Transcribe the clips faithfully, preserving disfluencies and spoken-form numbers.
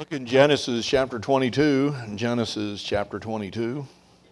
Look in Genesis chapter twenty-two. Genesis chapter twenty-two.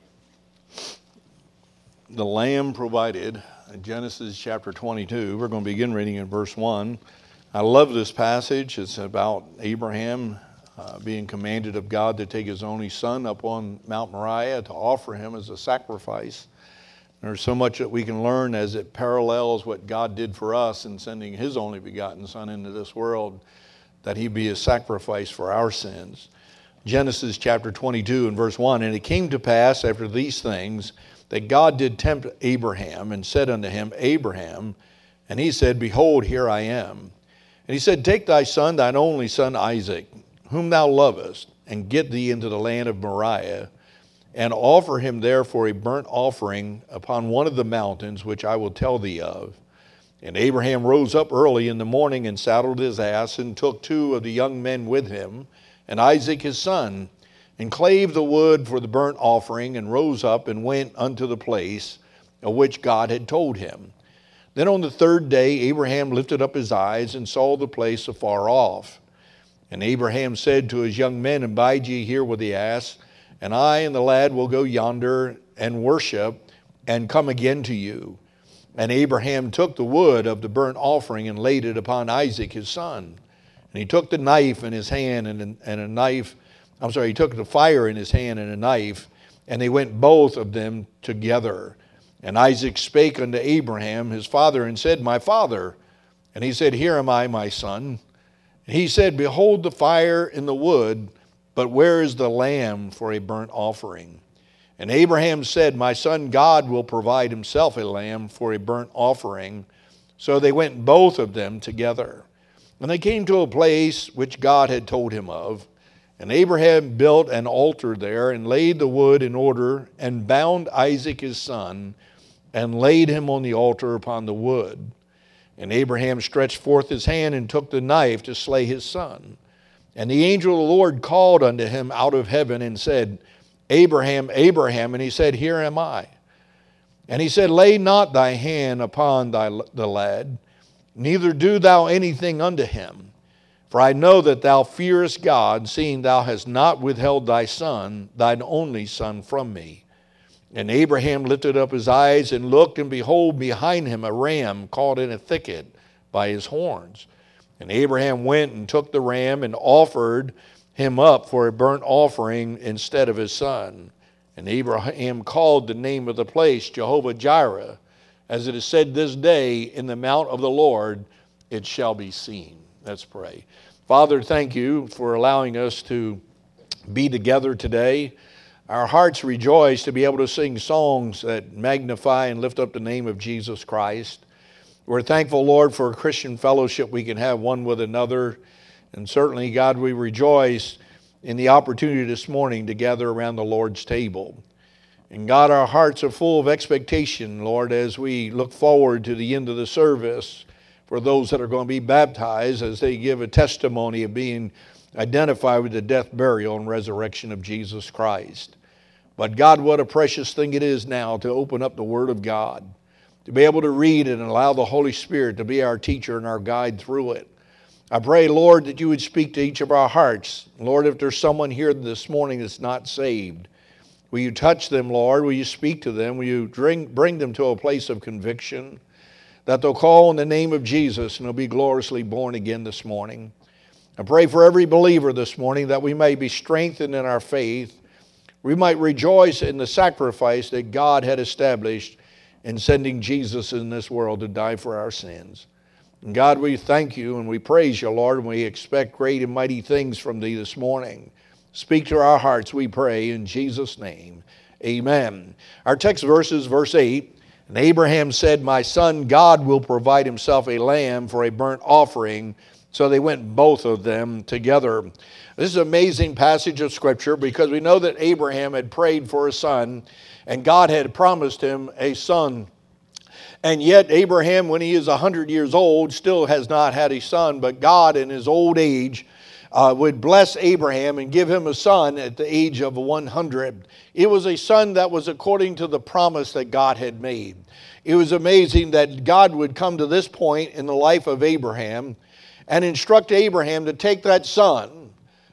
The Lamb provided. Genesis chapter twenty-two. We're going to begin reading in verse one. I love this passage. It's about Abraham uh, being commanded of God to take his only son up on Mount Moriah to offer him as a sacrifice. There's so much that we can learn as it parallels what God did for us in sending his only begotten son into this world, that he be a sacrifice for our sins. Genesis chapter twenty-two and verse one, and it came to pass after these things that God did tempt Abraham and said unto him, Abraham, and he said, Behold, here I am. And he said, Take thy son, thine only son Isaac, whom thou lovest, and get thee into the land of Moriah, and offer him there for a burnt offering upon one of the mountains which I will tell thee of. And Abraham rose up early in the morning and saddled his ass and took two of the young men with him, and Isaac his son, and clave the wood for the burnt offering, and rose up and went unto the place of which God had told him. Then on the third day Abraham lifted up his eyes and saw the place afar off. And Abraham said to his young men, Abide ye here with the ass, and I and the lad will go yonder and worship, and come again to you. And Abraham took the wood of the burnt offering and laid it upon Isaac his son. And he took the knife in his hand and a, and a knife, I'm sorry, he took the fire in his hand and a knife, and they went both of them together. And Isaac spake unto Abraham his father and said, My father. And he said, Here am I, my son. And he said, Behold the fire and the wood, but where is the lamb for a burnt offering? And Abraham said, My son, God will provide himself a lamb for a burnt offering. So they went both of them together. And they came to a place which God had told him of. And Abraham built an altar there, and laid the wood in order, and bound Isaac his son, and laid him on the altar upon the wood. And Abraham stretched forth his hand, and took the knife to slay his son. And the angel of the Lord called unto him out of heaven, and said, Abraham, Abraham. And he said, Here am I. And he said, Lay not thy hand upon thy, the lad, neither do thou anything unto him. For I know that thou fearest God, seeing thou hast not withheld thy son, thine only son, from me. And Abraham lifted up his eyes and looked, and behold, behind him a ram caught in a thicket by his horns. And Abraham went and took the ram and offered him up for a burnt offering instead of his son. And Abraham called the name of the place Jehovah-Jireh. As it is said this day, in the mount of the Lord it shall be seen. Let's pray. Father, thank you for allowing us to be together today. Our hearts rejoice to be able to sing songs that magnify and lift up the name of Jesus Christ. We're thankful, Lord, for a Christian fellowship we can have one with another. And certainly, God, we rejoice in the opportunity this morning to gather around the Lord's table. And God, our hearts are full of expectation, Lord, as we look forward to the end of the service for those that are going to be baptized as they give a testimony of being identified with the death, burial, and resurrection of Jesus Christ. But God, what a precious thing it is now to open up the Word of God, to be able to read it and allow the Holy Spirit to be our teacher and our guide through it. I pray, Lord, that you would speak to each of our hearts. Lord, if there's someone here this morning that's not saved, will you touch them, Lord? Will you speak to them? Will you bring, bring them to a place of conviction, that they'll call on the name of Jesus and they'll be gloriously born again this morning? I pray for every believer this morning that we may be strengthened in our faith. We might rejoice in the sacrifice that God had established in sending Jesus in this world to die for our sins. And God, we thank you and we praise you, Lord, and we expect great and mighty things from thee this morning. Speak to our hearts, we pray, in Jesus' name. Amen. Our text verse is verse eight. And Abraham said, My son, God will provide himself a lamb for a burnt offering. So they went both of them together. This is an amazing passage of Scripture because we know that Abraham had prayed for a son and God had promised him a son. And yet Abraham, when he is one hundred years old, still has not had a son. But God, in his old age, uh, would bless Abraham and give him a son at the age of one hundred. It was a son that was according to the promise that God had made. It was amazing that God would come to this point in the life of Abraham and instruct Abraham to take that son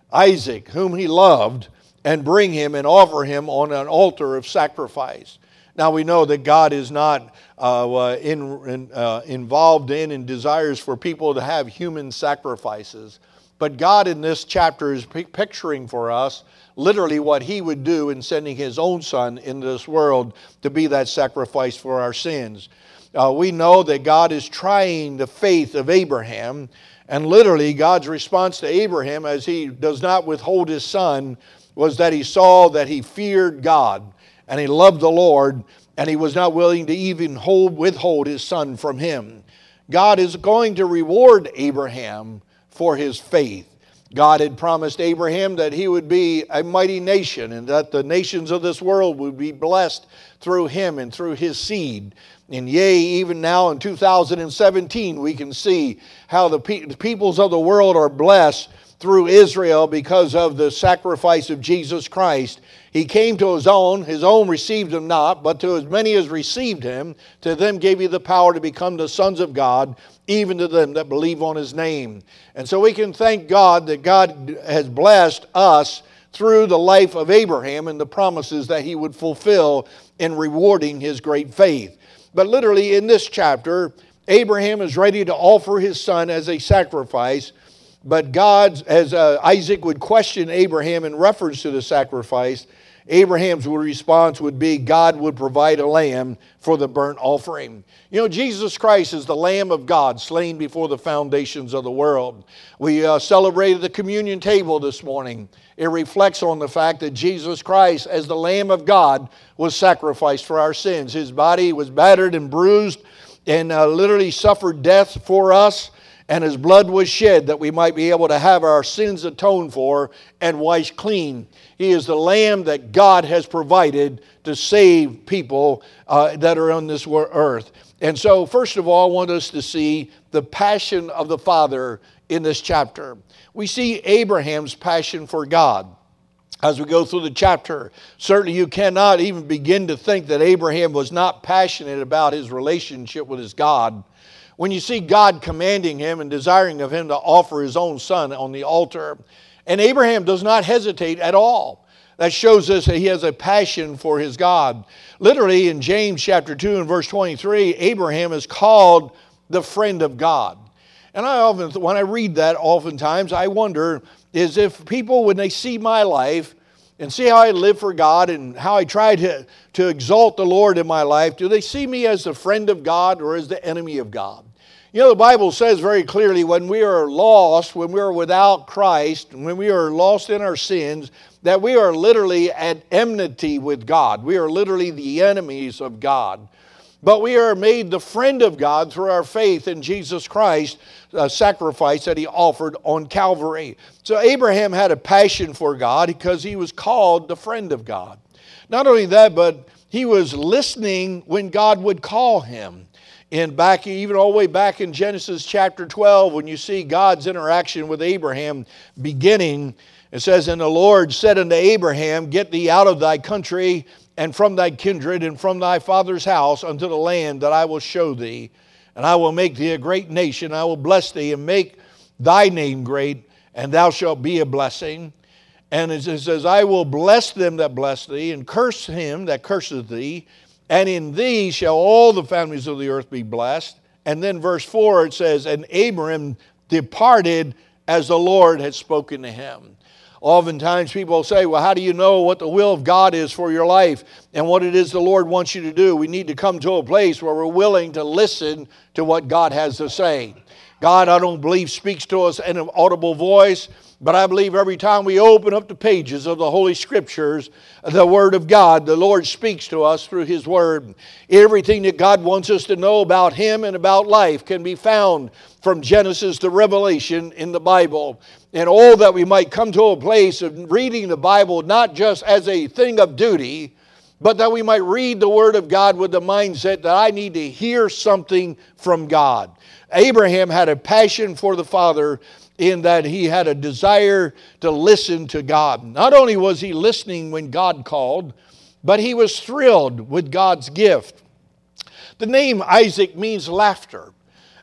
Isaac, whom he loved, and bring him and offer him on an altar of sacrifice. Now we know that God is not uh, in, in, uh, involved in and desires for people to have human sacrifices. But God in this chapter is picturing for us literally what he would do in sending his own son into this world to be that sacrifice for our sins. Uh, we know that God is trying the faith of Abraham, and literally God's response to Abraham as he does not withhold his son was that he saw that he feared God and he loved the Lord, and he was not willing to even hold, withhold his son from him. God is going to reward Abraham for his faith. God had promised Abraham that he would be a mighty nation and that the nations of this world would be blessed through him and through his seed. And yea, even now in two thousand seventeen, we can see how the, pe- the peoples of the world are blessed through Israel because of the sacrifice of Jesus Christ. He came to his own, his own received him not, but to as many as received him, to them gave he the power to become the sons of God, even to them that believe on his name. And so we can thank God that God has blessed us through the life of Abraham and the promises that he would fulfill in rewarding his great faith. But literally in this chapter, Abraham is ready to offer his son as a sacrifice. But God, as uh, Isaac would question Abraham in reference to the sacrifice, Abraham's response would be God would provide a lamb for the burnt offering. You know, Jesus Christ is the Lamb of God slain before the foundations of the world. We uh, celebrated the communion table this morning. It reflects on the fact that Jesus Christ, as the Lamb of God, was sacrificed for our sins. His body was battered and bruised and uh, literally suffered death for us. And his blood was shed that we might be able to have our sins atoned for and washed clean. He is the Lamb that God has provided to save people uh, that are on this earth. And so, first of all, I want us to see the passion of the Father in this chapter. We see Abraham's passion for God. As we go through the chapter, certainly you cannot even begin to think that Abraham was not passionate about his relationship with his God. When you see God commanding him and desiring of him to offer his own son on the altar, and Abraham does not hesitate at all. That shows us that he has a passion for his God. Literally in James chapter two and verse twenty-three, Abraham is called the friend of God. And I often, when I read that, oftentimes I wonder is if people, when they see my life and see how I live for God and how I try to, to exalt the Lord in my life, do they see me as the friend of God or as the enemy of God? You know, the Bible says very clearly when we are lost, when we are without Christ, when we are lost in our sins, that we are literally at enmity with God. We are literally the enemies of God. But we are made the friend of God through our faith in Jesus Christ, a sacrifice that he offered on Calvary. So Abraham had a passion for God because he was called the friend of God. Not only that, but he was listening when God would call him. And back, even all the way back in Genesis chapter twelve, when you see God's interaction with Abraham beginning, it says, "And the Lord said unto Abraham, Get thee out of thy country, and from thy kindred, and from thy father's house, unto the land that I will show thee. And I will make thee a great nation. I will bless thee, and make thy name great, and thou shalt be a blessing. And it says, I will bless them that bless thee, and curse him that curseth thee. And in thee shall all the families of the earth be blessed." And then verse four, it says, "And Abram departed as the Lord had spoken to him." Oftentimes people say, well, how do you know what the will of God is for your life and what it is the Lord wants you to do? We need to come to a place where we're willing to listen to what God has to say. God, I don't believe, speaks to us in an audible voice, but I believe every time we open up the pages of the Holy Scriptures, the Word of God, the Lord speaks to us through His Word. Everything that God wants us to know about Him and about life can be found from Genesis to Revelation in the Bible. And all that we might come to a place of reading the Bible not just as a thing of duty, but that we might read the Word of God with the mindset that I need to hear something from God. Abraham had a passion for the Father in that he had a desire to listen to God. Not only was he listening when God called, but he was thrilled with God's gift. The name Isaac means laughter.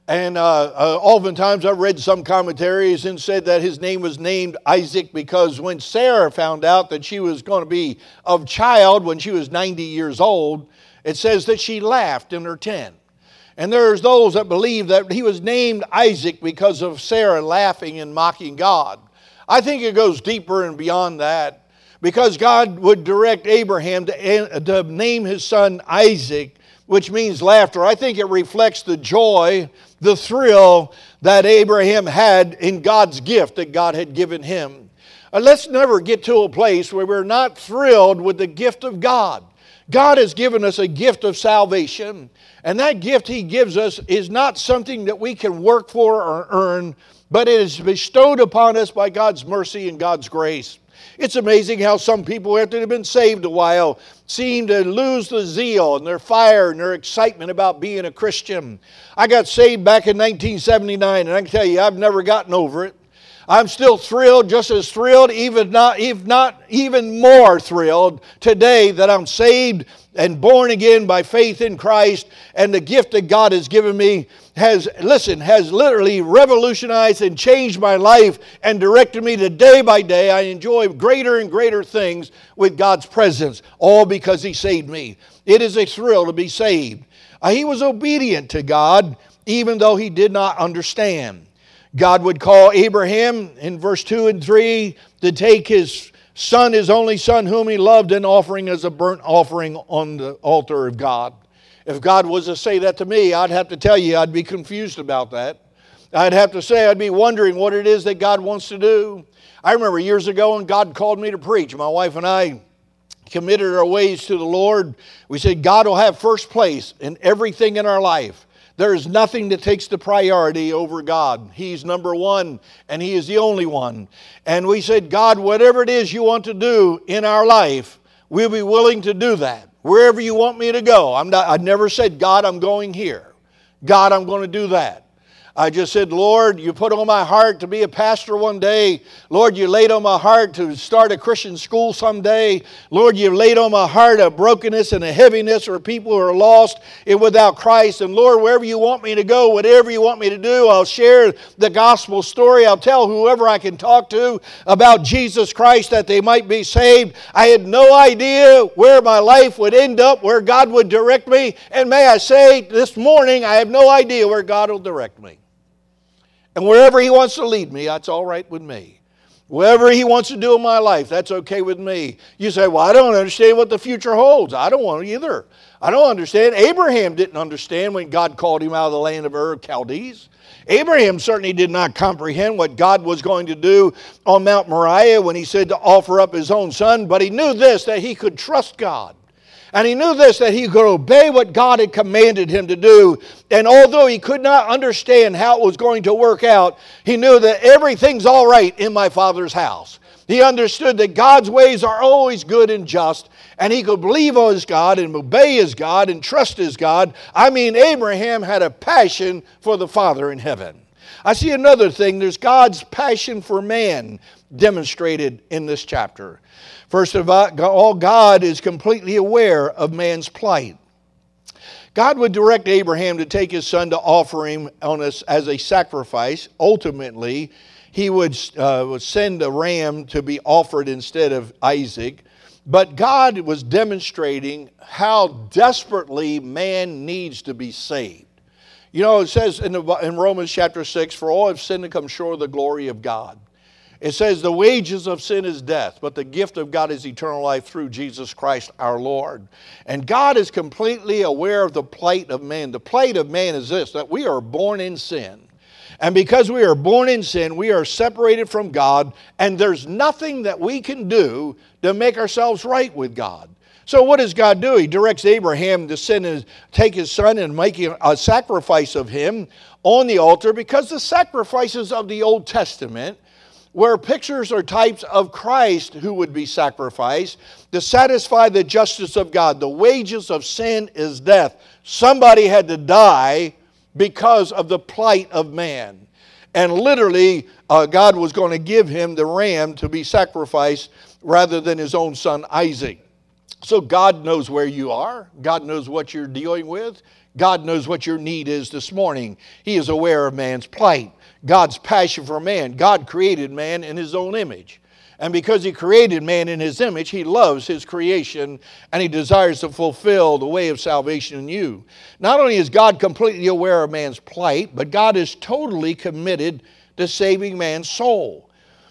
And uh, uh, oftentimes I've read some commentaries and said that his name was named Isaac because when Sarah found out that she was going to be of child when she was ninety years old, it says that she laughed in her tent. And there's those that believe that he was named Isaac because of Sarah laughing and mocking God. I think it goes deeper and beyond that, because God would direct Abraham to, to name his son Isaac, which means laughter. I think it reflects the joy, the thrill that Abraham had in God's gift that God had given him. Uh, let's never get to a place where we're not thrilled with the gift of God. God has given us a gift of salvation, and that gift He gives us is not something that we can work for or earn, but it is bestowed upon us by God's mercy and God's grace. It's amazing how some people, after they've been saved a while, seem to lose the zeal and their fire and their excitement about being a Christian. I got saved back in nineteen seventy-nine, and I can tell you, I've never gotten over it. I'm still thrilled, just as thrilled, even not, if not even more thrilled today that I'm saved and born again by faith in Christ, and the gift that God has given me has, listen, has literally revolutionized and changed my life and directed me to day by day. I enjoy greater and greater things with God's presence, all because He saved me. It is a thrill to be saved. Uh, he was obedient to God, even though he did not understand. God would call Abraham in verse two and three to take his son, his only son whom he loved, and offering as a burnt offering on the altar of God. If God was to say that to me, I'd have to tell you I'd be confused about that. I'd have to say I'd be wondering what it is that God wants to do. I remember years ago when God called me to preach. My wife and I committed our ways to the Lord. We said God will have first place in everything in our life. There is nothing that takes the priority over God. He's number one, and He is the only one. And we said, God, whatever it is you want to do in our life, we'll be willing to do that. Wherever you want me to go. I'm not, I never said, God, I'm going here. God, I'm going to do that. I just said, Lord, you put on my heart to be a pastor one day. Lord, you laid on my heart to start a Christian school someday. Lord, you laid on my heart a brokenness and a heaviness for people who are lost and without Christ. And Lord, wherever you want me to go, whatever you want me to do, I'll share the gospel story. I'll tell whoever I can talk to about Jesus Christ that they might be saved. I had no idea where my life would end up, where God would direct me. And may I say, this morning, I have no idea where God will direct me. And wherever He wants to lead me, that's all right with me. Whatever He wants to do in my life, that's okay with me. You say, well, I don't understand what the future holds. I don't want to either. I don't understand. Abraham didn't understand when God called him out of the land of Ur of Chaldees. Abraham certainly did not comprehend what God was going to do on Mount Moriah when He said to offer up His own son. But he knew this, that he could trust God. And he knew this, that he could obey what God had commanded him to do. And although he could not understand how it was going to work out, he knew that everything's all right in my Father's house. He understood that God's ways are always good and just, and he could believe on his God and obey his God and trust his God. I mean, Abraham had a passion for the Father in heaven. I see another thing. There's God's passion for man demonstrated in this chapter. First of all, God is completely aware of man's plight. God would direct Abraham to take his son to offer him on us as a sacrifice. Ultimately, he would, uh, would send a ram to be offered instead of Isaac. But God was demonstrating how desperately man needs to be saved. You know, it says in, the, in Romans chapter six, for all have sinned and come short of the glory of God. It says the wages of sin is death, but the gift of God is eternal life through Jesus Christ our Lord. And God is completely aware of the plight of man. The plight of man is this, that we are born in sin. And because we are born in sin, we are separated from God, and there's nothing that we can do to make ourselves right with God. So what does God do? He directs Abraham to send his, take his son and make a sacrifice of him on the altar, because the sacrifices of the Old Testament were pictures or types of Christ who would be sacrificed to satisfy the justice of God. The wages of sin is death. Somebody had to die because of the plight of man. And literally, uh, God was going to give him the ram to be sacrificed rather than his own son Isaac. So God knows where you are. God knows what you're dealing with. God knows what your need is this morning. He is aware of man's plight, God's passion for man. God created man in his own image. And because he created man in his image, he loves his creation and he desires to fulfill the way of salvation in you. Not only is God completely aware of man's plight, but God is totally committed to saving man's soul.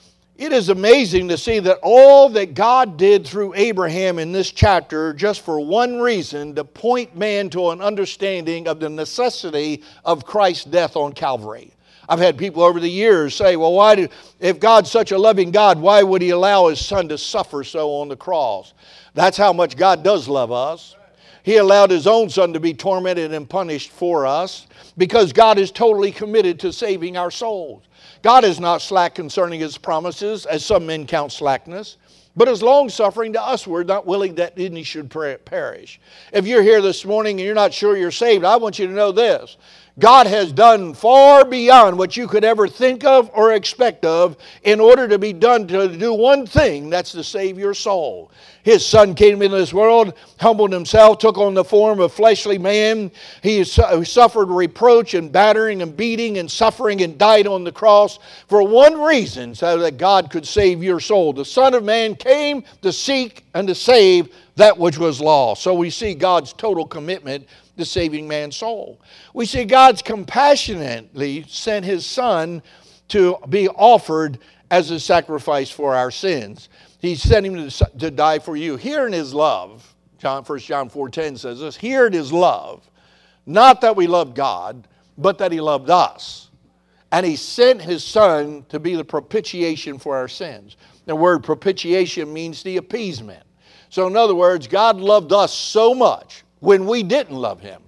It is amazing to see that all that God did through Abraham in this chapter just for one reason, to point man to an understanding of the necessity of Christ's death on Calvary. I've had people over the years say, well, why do, if God's such a loving God, why would he allow his son to suffer so on the cross? That's how much God does love us. He allowed his own son to be tormented and punished for us because God is totally committed to saving our souls. God is not slack concerning his promises, as some men count slackness, but is long-suffering to usward, not willing that any should perish. If you're here this morning and you're not sure you're saved, I want you to know this. God has done far beyond what you could ever think of or expect of in order to be done to do one thing, that's to save your soul. His son came into this world, humbled himself, took on the form of fleshly man. He suffered reproach and battering and beating and suffering and died on the cross for one reason, so that God could save your soul. The Son of Man came to seek and to save that which was lost. So we see God's total commitment to saving man's soul. We see God's compassionately sent his son to be offered as a sacrifice for our sins. He sent him to, to die for you. Here in his love, John, First John four ten says this, here it is love, not that we loved God, but that he loved us. And he sent his son to be the propitiation for our sins. The word propitiation means the appeasement. So in other words, God loved us so much when we didn't love him.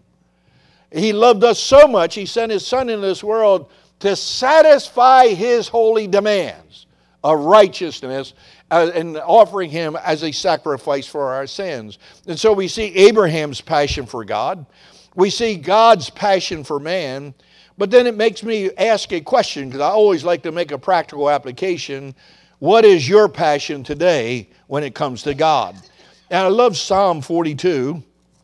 He loved us so much, he sent his son into this world to satisfy his holy demands of righteousness uh, and offering him as a sacrifice for our sins. And so we see Abraham's passion for God. We see God's passion for man. But then it makes me ask a question, because I always like to make a practical application. What is your passion today when it comes to God? And I love Psalm forty-two.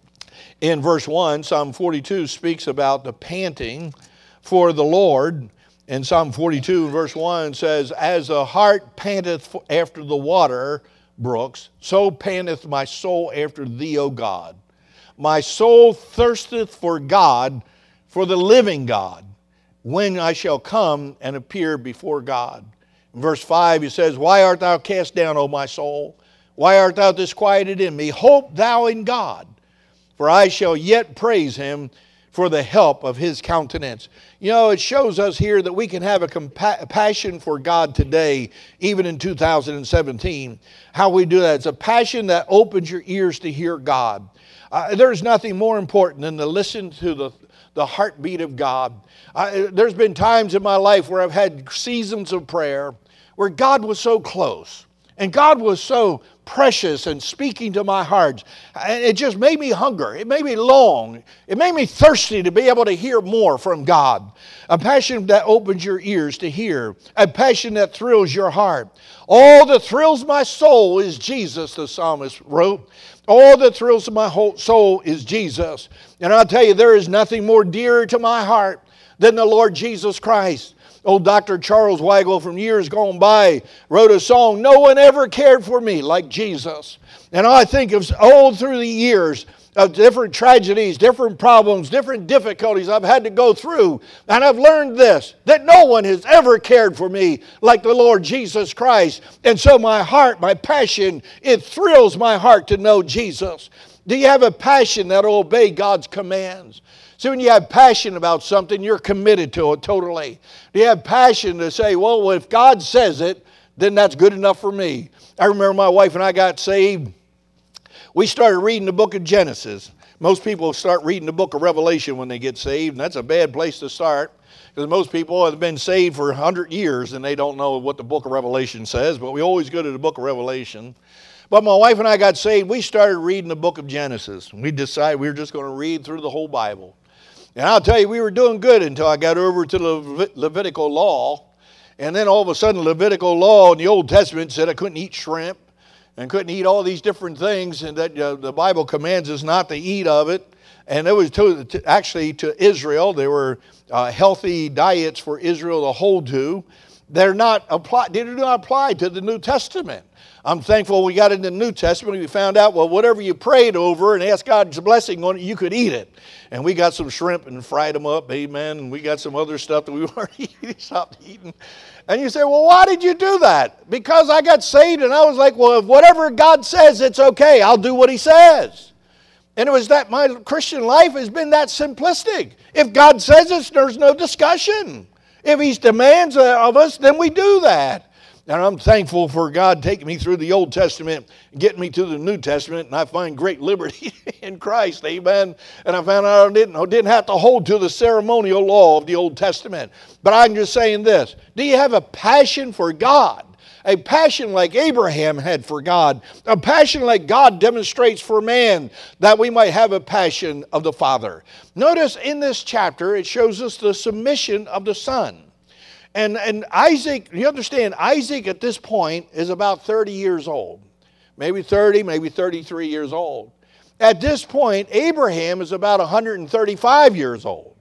In verse one, Psalm forty-two speaks about the panting for the Lord. And Psalm forty-two, verse one says, as the hart panteth after the water brooks, so panteth my soul after thee, O God. My soul thirsteth for God, for the living God, when I shall come and appear before God. In verse five, he says, why art thou cast down, O my soul? Why art thou disquieted in me? Hope thou in God, for I shall yet praise him for the help of his countenance. You know, it shows us here that we can have a compa- passion for God today, even in two thousand seventeen. How we do that? It's a passion that opens your ears to hear God. Uh, there's nothing more important than to listen to the, the heartbeat of God. Uh, there's been times in my life where I've had seasons of prayer where God was so close. And God was so precious and speaking to my heart. And it just made me hunger. It made me long. It made me thirsty to be able to hear more from God. A passion that opens your ears to hear. A passion that thrills your heart. All that thrills my soul is Jesus, the psalmist wrote. All that thrills my whole soul is Jesus. And I'll tell you, there is nothing more dear to my heart than the Lord Jesus Christ. Old Doctor Charles Weigel from years gone by wrote a song, no one ever cared for me like Jesus. And I think of all through the years of different tragedies, different problems, different difficulties I've had to go through. And I've learned this, that no one has ever cared for me like the Lord Jesus Christ. And so my heart, my passion, it thrills my heart to know Jesus. Do you have a passion that will obey God's commands? See, when you have passion about something, you're committed to it totally. Do you have passion to say, well, if God says it, then that's good enough for me? I remember my wife and I got saved. We started reading the book of Genesis. Most people start reading the book of Revelation when they get saved, and that's a bad place to start, because most people have been saved for one hundred years and they don't know what the book of Revelation says, but we always go to the book of Revelation. But my wife and I got saved. We started reading the book of Genesis. We decided we were just going to read through the whole Bible. And I'll tell you, we were doing good until I got over to the Levitical law. And then all of a sudden, Levitical law in the Old Testament said I couldn't eat shrimp and couldn't eat all these different things, and that uh, the Bible commands us not to eat of it. And it was to, to, actually to Israel. They were uh, healthy diets for Israel to hold to. They're not apply, they do not apply to the New Testament. I'm thankful we got into the New Testament. We found out, well, whatever you prayed over and asked God's blessing on it, you could eat it. And we got some shrimp and fried them up, amen. And we got some other stuff that we weren't eating, stopped eating. And you say, well, why did you do that? Because I got saved and I was like, well, if whatever God says, it's okay. I'll do what he says. And it was that my Christian life has been that simplistic. If God says it, there's no discussion. If he demands of us, then we do that. And I'm thankful for God taking me through the Old Testament, getting me to the New Testament, and I find great liberty in Christ, amen. And I found out I didn't, I didn't have to hold to the ceremonial law of the Old Testament. But I'm just saying this, do you have a passion for God? A passion like Abraham had for God, a passion like God demonstrates for man, that we might have a passion of the Father. Notice in this chapter, it shows us the submission of the Son. And, and Isaac, you understand, Isaac at this point is about thirty years old. Maybe thirty, maybe thirty-three years old. At this point, Abraham is about one hundred thirty-five years old.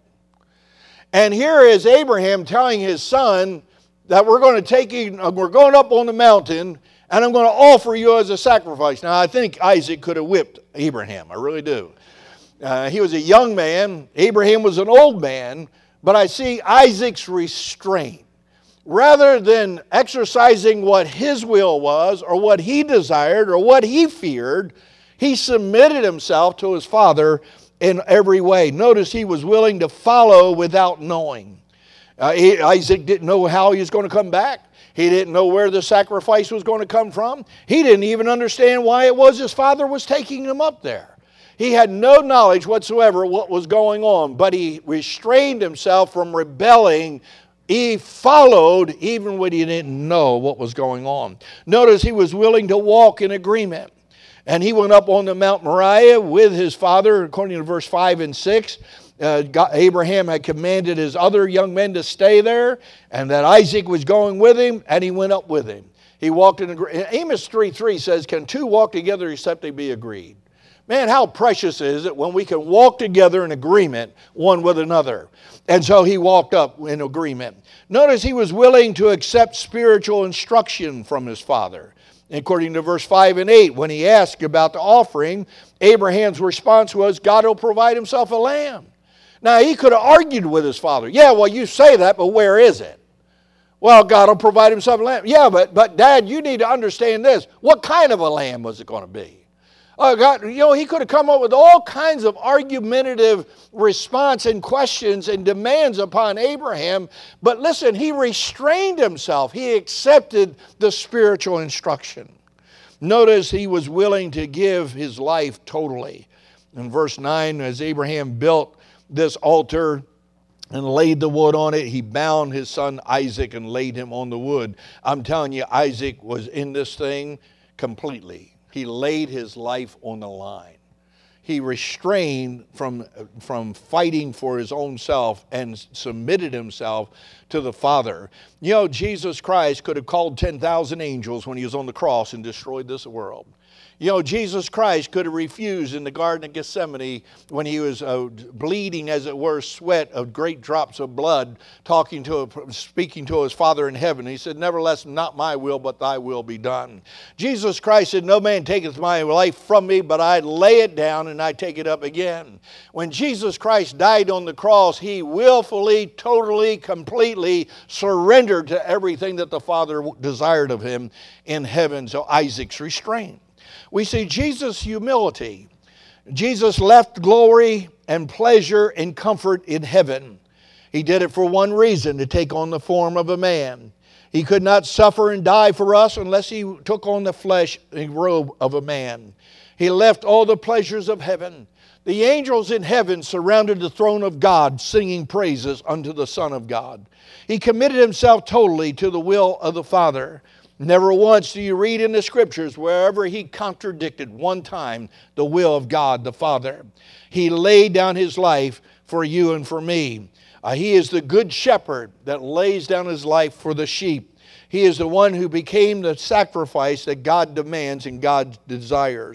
And here is Abraham telling his son that we're going to take you, we're going up on the mountain, and I'm going to offer you as a sacrifice. Now, I think Isaac could have whipped Abraham. I really do. Uh, he was a young man. Abraham was an old man. But I see Isaac's restraint. Rather than exercising what his will was, or what he desired, or what he feared, he submitted himself to his father in every way. Notice he was willing to follow without knowing. Uh, he, Isaac didn't know how he was going to come back. He didn't know where the sacrifice was going to come from. He didn't even understand why it was his father was taking him up there. He had no knowledge whatsoever what was going on, but he restrained himself from rebelling. He followed even when he didn't know what was going on. Notice he was willing to walk in agreement. And he went up on the Mount Moriah with his father, according to verse five and six. Uh, God, Abraham had commanded his other young men to stay there, and that Isaac was going with him, and he went up with him. He walked in agreement. Amos three three says, can two walk together except they be agreed? Man, how precious is it when we can walk together in agreement one with another. And so he walked up in agreement. Notice he was willing to accept spiritual instruction from his father. According to verse five and eight, when he asked about the offering, Abraham's response was, God will provide himself a lamb. Now, he could have argued with his father. Yeah, well, you say that, but where is it? Well, God will provide himself a lamb. Yeah, but, but Dad, you need to understand this. What kind of a lamb was it going to be? Oh, God, you know, he could have come up with all kinds of argumentative response and questions and demands upon Abraham. But listen, he restrained himself. He accepted the spiritual instruction. Notice he was willing to give his life totally. In verse nine, as Abraham built this altar and laid the wood on it, he bound his son Isaac and laid him on the wood. I'm telling you, Isaac was in this thing completely. He laid his life on the line. He restrained from, from fighting for his own self and submitted himself to the Father. You know, Jesus Christ could have called ten thousand angels when he was on the cross and destroyed this world. You know, Jesus Christ could have refused in the Garden of Gethsemane when he was uh, bleeding, as it were, sweat of great drops of blood, talking to, speaking to his Father in heaven. He said, nevertheless, not my will, but thy will be done. Jesus Christ said, no man taketh my life from me, but I lay it down and I take it up again. When Jesus Christ died on the cross, he willfully, totally, completely surrendered to everything that the Father desired of him in heaven. So Isaac's restraint. We see Jesus' humility. Jesus left glory and pleasure and comfort in heaven. He did it for one reason, to take on the form of a man. He could not suffer and die for us unless he took on the flesh and robe of a man. He left all the pleasures of heaven. The angels in heaven surrounded the throne of God, singing praises unto the Son of God. He committed himself totally to the will of the Father. Never once do you read in the Scriptures wherever he contradicted one time the will of God the Father. He laid down his life for you and for me. Uh, he is the good shepherd that lays down his life for the sheep. He is the one who became the sacrifice that God demands and God desires.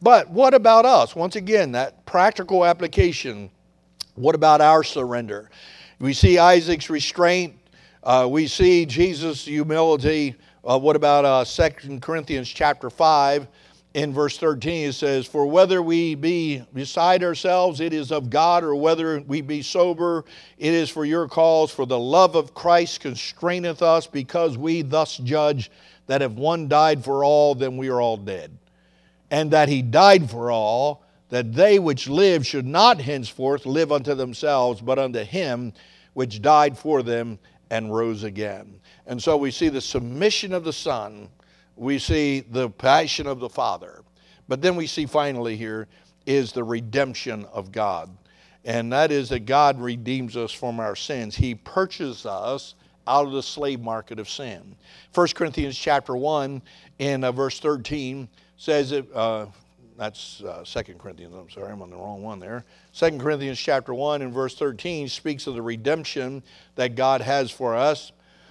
But what about us? Once again, that practical application. What about our surrender? We see Isaac's restraint. Uh, we see Jesus' humility. Uh, what about uh, Second Corinthians chapter five? In verse thirteen, it says, "For whether we be beside ourselves, it is of God, or whether we be sober, it is for your cause. For the love of Christ constraineth us, because we thus judge that if one died for all, then we are all dead. And that he died for all, that they which live should not henceforth live unto themselves, but unto him which died for them and rose again." And so we see the submission of the Son. We see the passion of the Father. But then we see finally here is the redemption of God. And that is that God redeems us from our sins. He purchases us out of the slave market of sin. First Corinthians chapter one in uh, verse thirteen says, it, uh, that's uh, Second Corinthians, I'm sorry, I'm on the wrong one there. Second Corinthians chapter one in verse thirteen speaks of the redemption that God has for us.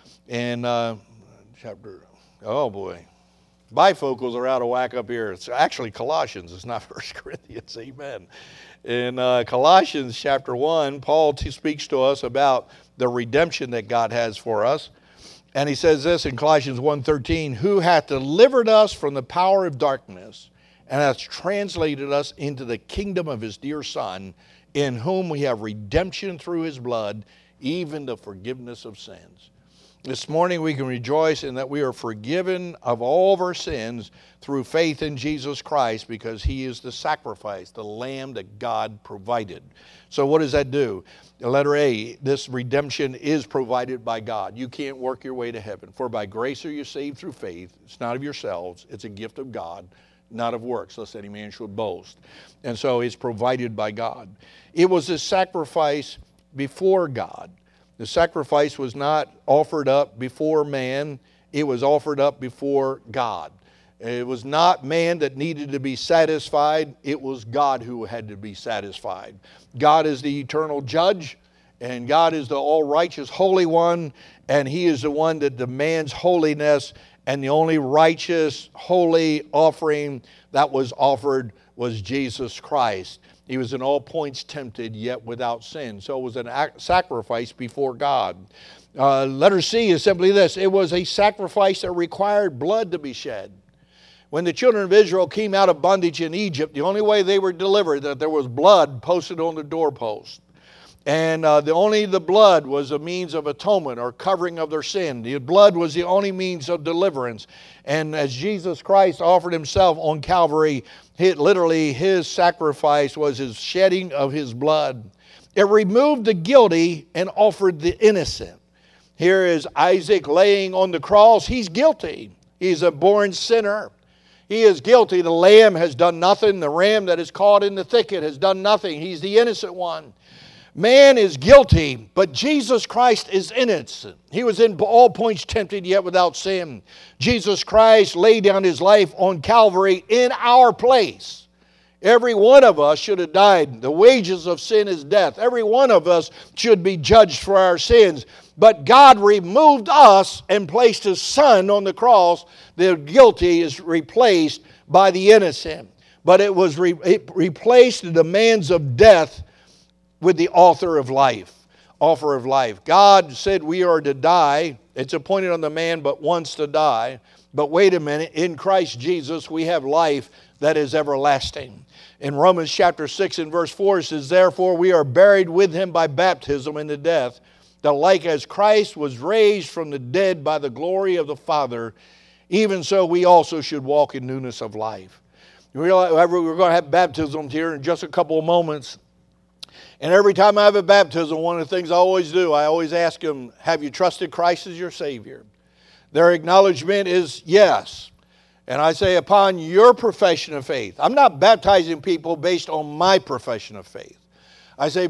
And uh, chapter, oh boy. Bifocals are out of whack up here. It's actually Colossians. It's not First Corinthians. Amen. In uh, Colossians chapter one, Paul t- speaks to us about the redemption that God has for us. And he says this in Colossians one thirteen, "Who hath delivered us from the power of darkness and hath translated us into the kingdom of his dear Son, in whom we have redemption through his blood, even the forgiveness of sins." This morning we can rejoice in that we are forgiven of all of our sins through faith in Jesus Christ, because he is the sacrifice, the lamb that God provided. So what does that do? Letter A, this redemption is provided by God. You can't work your way to heaven. "For by grace are you saved through faith. It's not of yourselves. It's a gift of God, not of works, lest any man should boast." And so it's provided by God. It was a sacrifice before God. The sacrifice was not offered up before man. It was offered up before God. It was not man that needed to be satisfied. It was God who had to be satisfied. God is the eternal judge, and God is the all-righteous Holy One, and he is the one that demands holiness, and the only righteous, holy offering that was offered was Jesus Christ. He was in all points tempted, yet without sin. So it was a sacrifice before God. Uh, letter C is simply this. It was a sacrifice that required blood to be shed. When the children of Israel came out of bondage in Egypt, the only way they were delivered, that there was blood posted on the doorpost. And uh, the only the blood was a means of atonement or covering of their sin. The blood was the only means of deliverance. And as Jesus Christ offered himself on Calvary, it, literally his sacrifice was his shedding of his blood. It removed the guilty and offered the innocent. Here is Isaac laying on the cross. He's guilty. He's a born sinner. He is guilty. The lamb has done nothing. The ram that is caught in the thicket has done nothing. He's the innocent one. Man is guilty, but Jesus Christ is innocent. He was in all points tempted, yet without sin. Jesus Christ laid down his life on Calvary in our place. Every one of us should have died. The wages of sin is death. Every one of us should be judged for our sins. But God removed us and placed his Son on the cross. The guilty is replaced by the innocent. But it was re- it replaced the demands of death with the author of life, offer of life. God said we are to die. It's appointed on the man but once to die. But wait a minute, in Christ Jesus we have life that is everlasting. In Romans chapter six and verse four it says, "Therefore we are buried with him by baptism into death, that like as Christ was raised from the dead by the glory of the Father, even so we also should walk in newness of life." You realize we're going to have baptism here in just a couple of moments. And every time I have a baptism, one of the things I always do, I always ask them, have you trusted Christ as your Savior? Their acknowledgement is yes. And I say, upon your profession of faith. I'm not baptizing people based on my profession of faith. I say,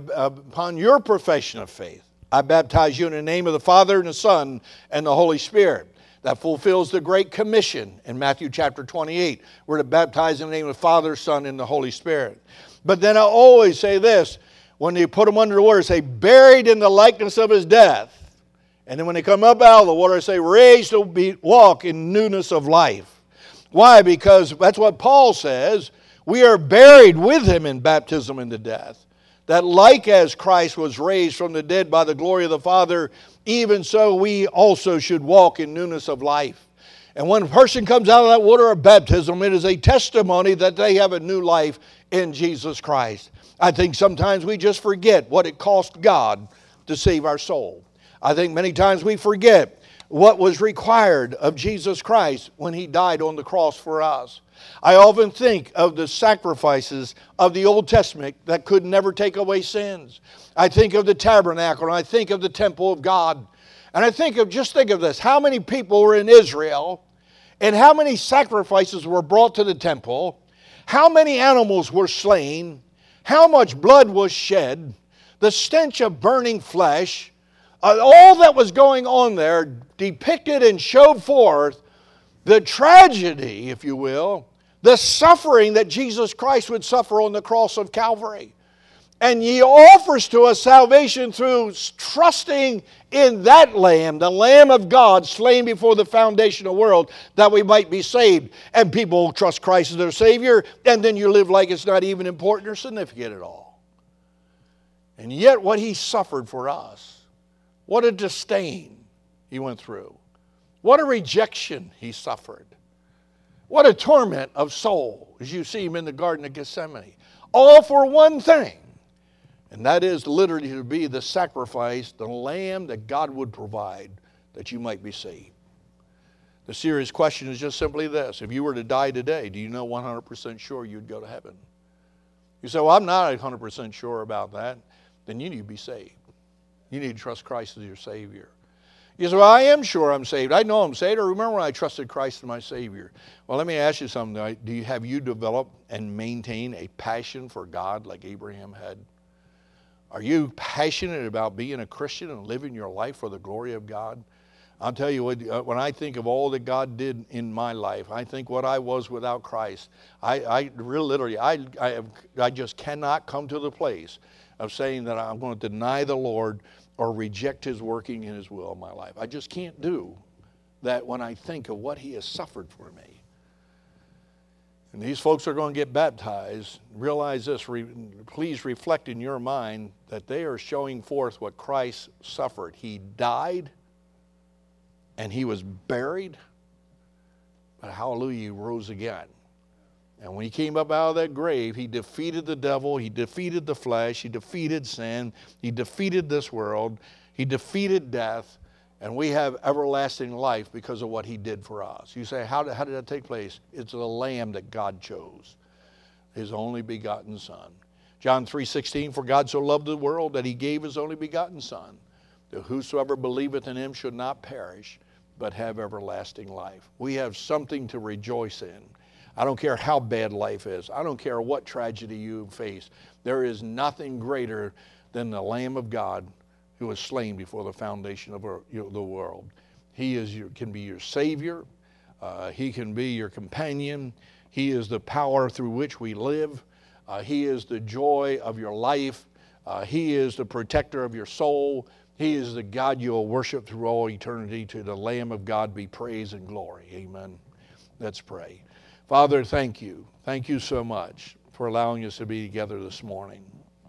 upon your profession of faith, I baptize you in the name of the Father and the Son and the Holy Spirit. That fulfills the Great Commission in Matthew chapter twenty-eight. We're to baptize in the name of the Father, Son, and the Holy Spirit. But then I always say this, when they put them under the water, say, buried in the likeness of his death. And then when they come up out of the water, I say, raised to be, walk in newness of life. Why? Because that's what Paul says. We are buried with him in baptism into death, that like as Christ was raised from the dead by the glory of the Father, even so we also should walk in newness of life. And when a person comes out of that water of baptism, it is a testimony that they have a new life in Jesus Christ. I think sometimes we just forget what it cost God to save our soul. I think many times we forget what was required of Jesus Christ when he died on the cross for us. I often think of the sacrifices of the Old Testament that could never take away sins. I think of the tabernacle, and I think of the temple of God. And I think of, just think of this, how many people were in Israel, and how many sacrifices were brought to the temple, how many animals were slain, how much blood was shed, the stench of burning flesh, uh, all that was going on there depicted and showed forth the tragedy, if you will, the suffering that Jesus Christ would suffer on the cross of Calvary. And he offers to us salvation through trusting in that Lamb, the Lamb of God slain before the foundation of the world, that we might be saved. And people trust Christ as their Savior, and then you live like it's not even important or significant at all. And yet what he suffered for us, what a disdain he went through. What a rejection he suffered. What a torment of soul, as you see him in the Garden of Gethsemane. All for one thing. And that is literally to be the sacrifice, the lamb that God would provide that you might be saved. The serious question is just simply this. If you were to die today, do you know one hundred percent sure you'd go to heaven? You say, well, I'm not one hundred percent sure about that. Then you need to be saved. You need to trust Christ as your Savior. You say, well, I am sure I'm saved. I know I'm saved. I remember when I trusted Christ as my Savior. Well, let me ask you something. Do you, have you developed and maintained a passion for God like Abraham had? Are you passionate about being a Christian and living your life for the glory of God? I'll tell you what, when I think of all that God did in my life, I think what I was without Christ, I, I really, literally, I, I, have, I just cannot come to the place of saying that I'm going to deny the Lord or reject his working in his will in my life. I just can't do that when I think of what he has suffered for me. And these folks are going to get baptized. Realize this, re, please reflect in your mind that they are showing forth what Christ suffered. He died and he was buried, but hallelujah, he rose again. And when he came up out of that grave, he defeated the devil, he defeated the flesh, he defeated sin, he defeated this world, he defeated death, and we have everlasting life because of what he did for us. You say, how did, how did that take place? It's the Lamb that God chose, his only begotten Son. John three sixteen, for God so loved the world that he gave his only begotten Son, that whosoever believeth in him should not perish, but have everlasting life. We have something to rejoice in. I don't care how bad life is. I don't care what tragedy you face. There is nothing greater than the Lamb of God who was slain before the foundation of the world. He is your, can be your Savior. Uh, he can be your companion. He is the power through which we live. Uh, he is the joy of your life. Uh, he is the protector of your soul. He is the God you will worship through all eternity. To the Lamb of God be praise and glory. Amen. Let's pray. Father, thank you. Thank you so much for allowing us to be together this morning.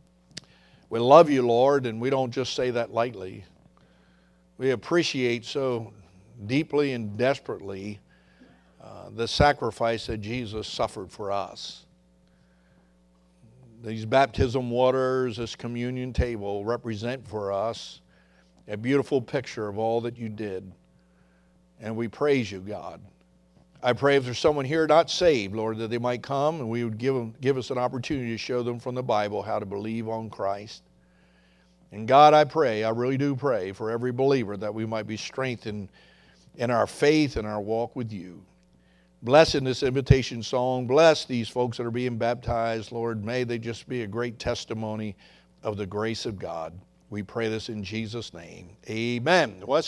We love you, Lord, and we don't just say that lightly. We appreciate so deeply and desperately uh, the sacrifice that Jesus suffered for us. These baptism waters, this communion table represent for us a beautiful picture of all that you did. And we praise you, God. I pray if there's someone here not saved, Lord, that they might come and we would give them, give us an opportunity to show them from the Bible how to believe on Christ. And God, I pray, I really do pray for every believer that we might be strengthened in our faith and our walk with you. Bless in this invitation song. Bless these folks that are being baptized, Lord. May they just be a great testimony of the grace of God. We pray this in Jesus' name. Amen.